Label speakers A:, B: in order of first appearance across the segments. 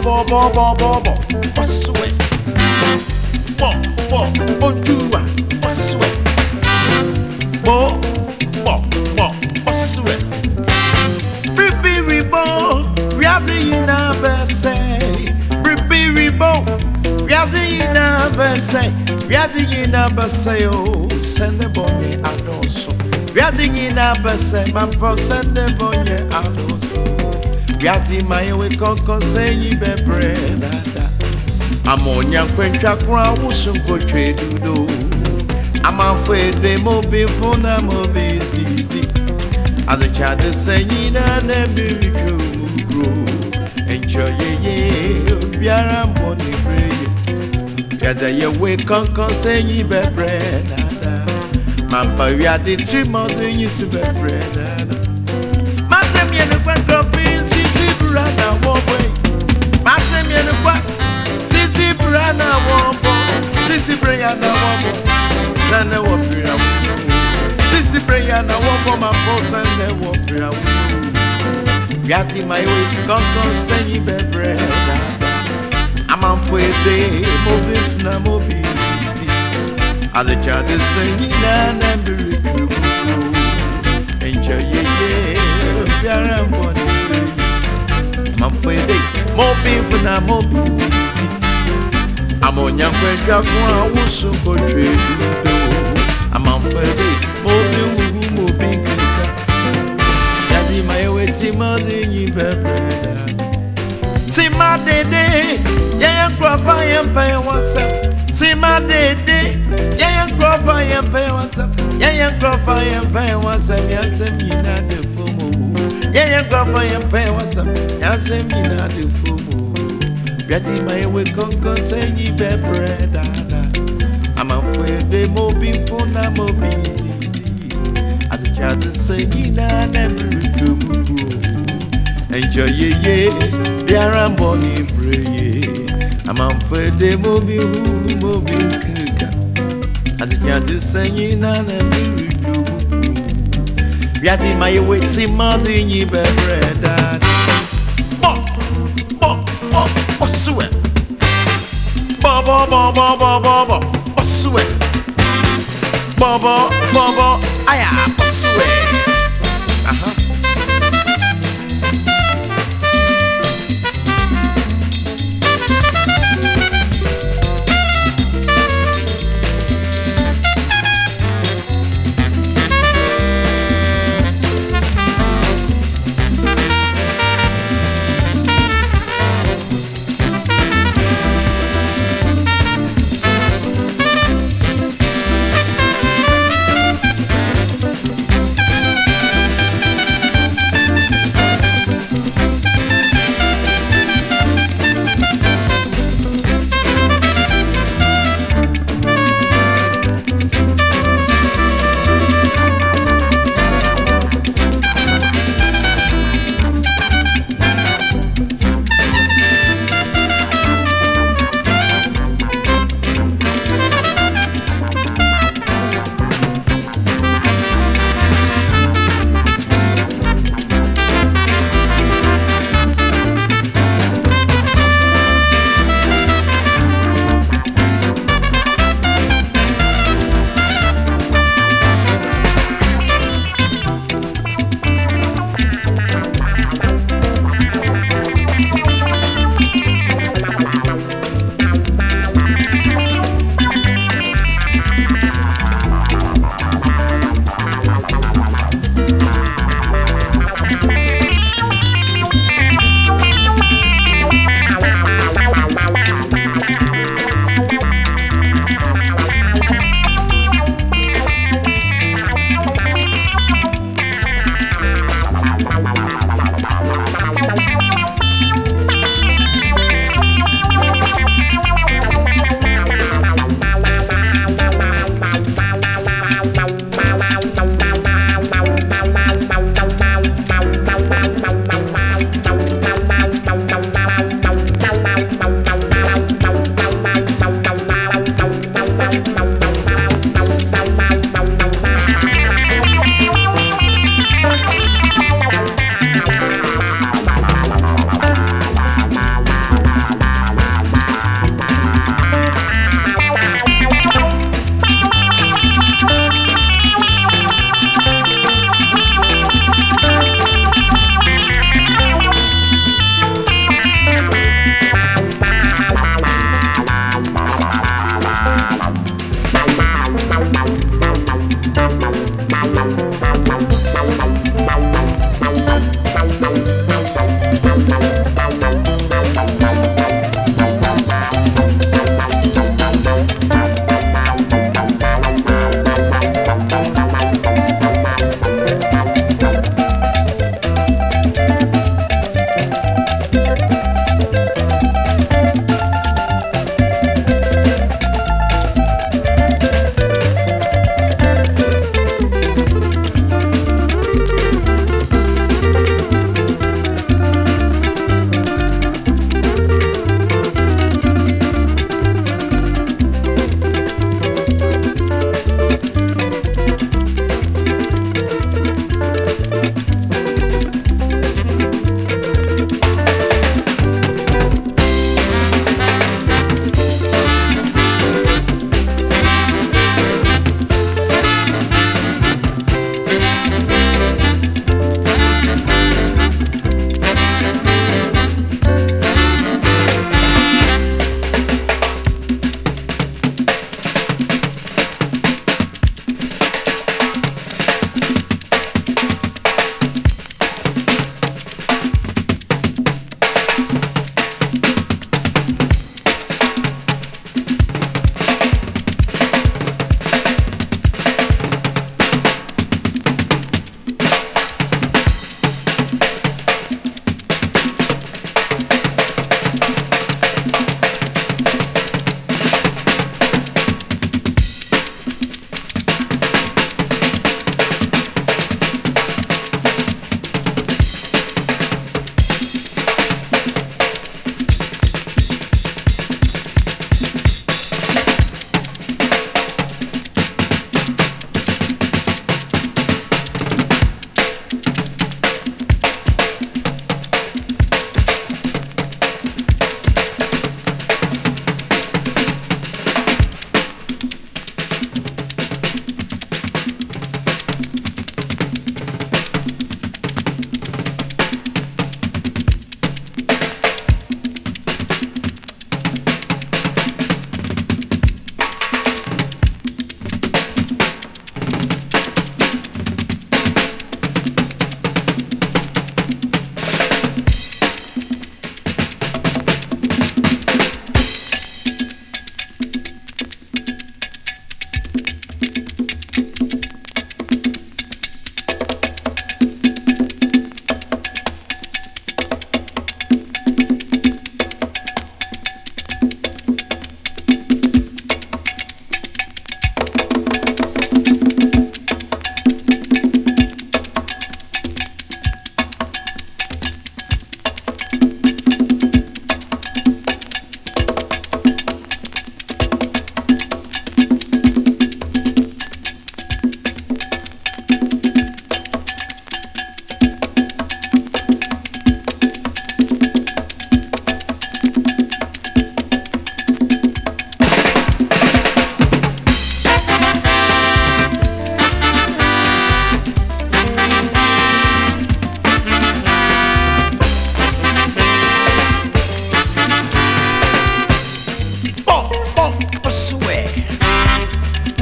A: bo, oswe. Bo, onjua, oswe. Bo, oswe. Ribo, riadi na bese. Ribo, riadi na bese. Riadi na bese, oh, send the bonnie adoso. Riadi na bese, my po send the bonnie adoso. Riadi my way conco say you be bread. Ammonia quencha crown wusun go trade do. I'm afraid they mo be fun and mo be easy. As a child say you and be grow. Enjoy ye, Biara money bread. Gather your way conco say you be bread. Mampa we are the 3 months in you be bread. Matem ye no kwa coffee, sisi brana wowe. Matem ye no kwa sisi brana wobo. Sisi brana wobo. Sane wo bra wo. Sisi brana wobo ma po sane wo bra wo. Yati my way conco say you be bread. I'm on for a day, mobile na mobile. As a child is singing and be true. Enjoy ye, Biara money. I'm for a day, mobile for na mobile. I'm on young Quencha, who soon go trade. I'm on for a day, mobile. Daddy, my way, Timothy, you better. See my day, yeah, crop I am paying what's up. See my day, yeah, crop I am paying what's up. Yeah, crop I am paying what's up. Yes, I'm in the fumu. Yeah, crop I am paying what's up. Yes, I'm in the fumu. Betty, my way, conco, say you be bread. I'm afraid they mo be fun, I'm mo busy. As a child to say, you never true. Enjoy ye, Biara money bray. I'm afraid they mobile kuka. As a child to say, you never true. Biati my way, see Mazin, you be bread. Oswe. Bobo, oswe. Bobo, aya, oswe.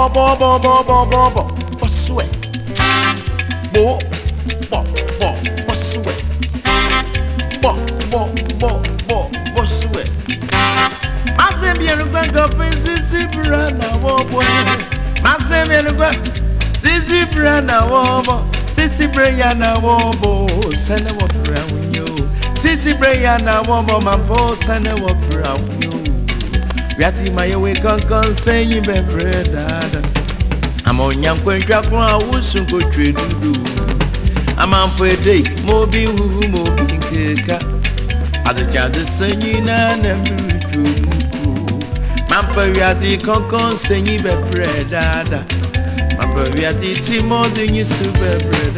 A: bo sweat. Bo sweat. Bo sweat. Masem yenu gwa sisi brana wo boy. Masem yenu gwa sisi brana wo bo. Sisi brana wo bo. Sene wo brown yo. Sisi brana wo bo mambo sene wo brown yo. Yati my way con say you be bread. I'm on young quentra kwa wusu go trade do. I'm on for a day, mobi who mobi keka. As a child the sing you na never true. Mampa yati con say you be bread. Mampa yati timos in you super bread.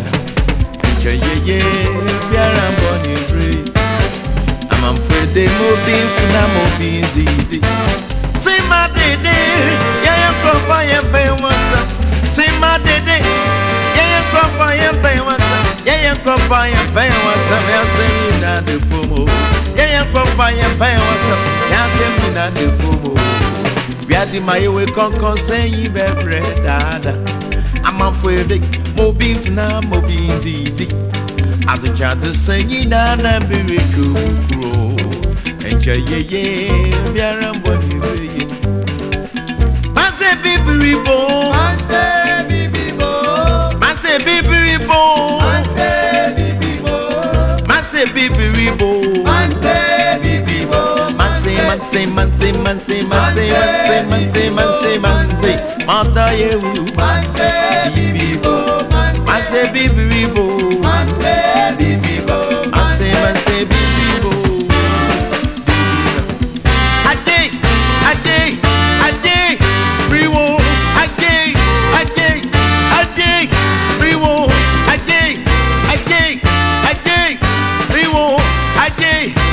A: Ye, I'm born you free. I'm afraid they moving for now moving easy. Say my day, yeah, crop I am paying once. Say my day, yeah, crop I am paying once. Yeah, crop I am paying once. I'm saying that the fumo. Yeah, crop I am paying once. Yeah, saying that the fumo. We are the my way con saying you be bread. I'm afraid they moving for now moving easy. As a child to sing in an ambitious grow. Enjoy ye, Biaram Bonnie. Masse Bibribo, Masse Bibribo, Masse Bibribo, Masse Bibribo, Masse Bibribo, Masse Bibribo, Manse, Mata you, Masse Bibribo, Masse Bibribo.
B: Hey!